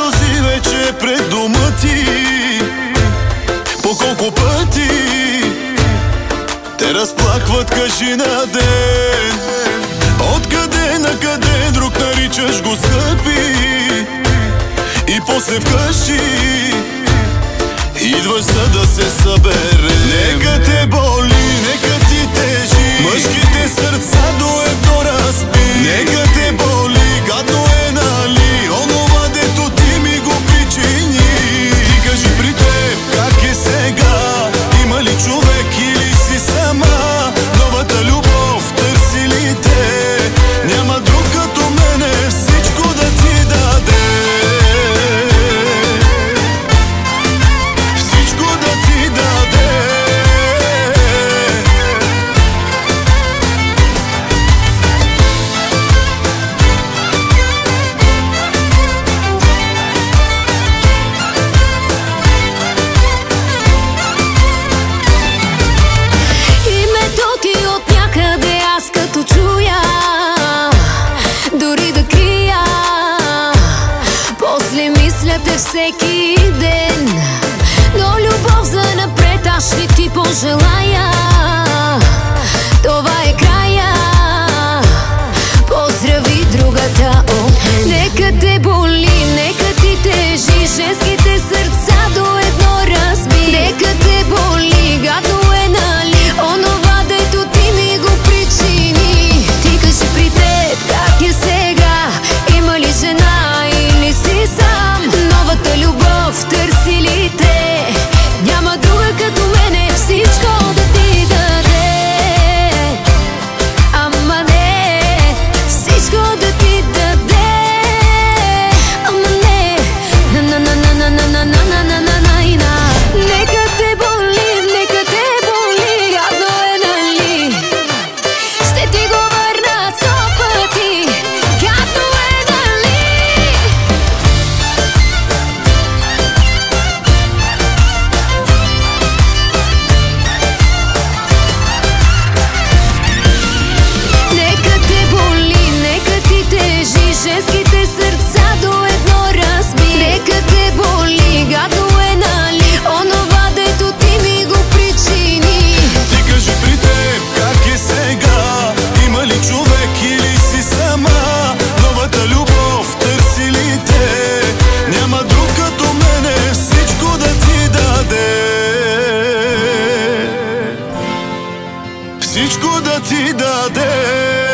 сълзи вече пред дома ти. По колко пъти те разплакват, кажи на ден. Откъде на къде друг наричаш го скъпи, и после вкъщи идваш за да се съберем. Нека те боли, нека ти тежи, мъжките сърца до едно разби. Нека те боли, гадно е нали онова, дето ти ми го причини. Ти кажи при теб как е сега, има ли човек или си сама? Новата любов търси ли те? Няма друг като мене всичко да ти даде. Всеки ден, но любов за напред аз ще ти пожелая. Това е края, поздрави другата от мен. Нека те боли, нека ти тежи, женските сърца до едно разби. Нека те боли, гадно е нали онова, дето ти ми го причини. Ти кажи при теб как е сега, има ли жена или си сам? Новата любов търси ли те? Няма друга като мене всичко да ти даде. Ама не, всичко да ти даде. Ама не, на. Нека те боли, нека те боли, гадно е нали. Ще ти го върна 100 пъти, гадно е нали. Женските сърца до едно разби. Нека те боли, гадно е нали онова, дето ти ми го причини. Ти кажи при теб как е сега, има ли човек или си сама? Новата любов търси ли те? Няма друг като мене всичко да ти даде. Всичко да ти даде.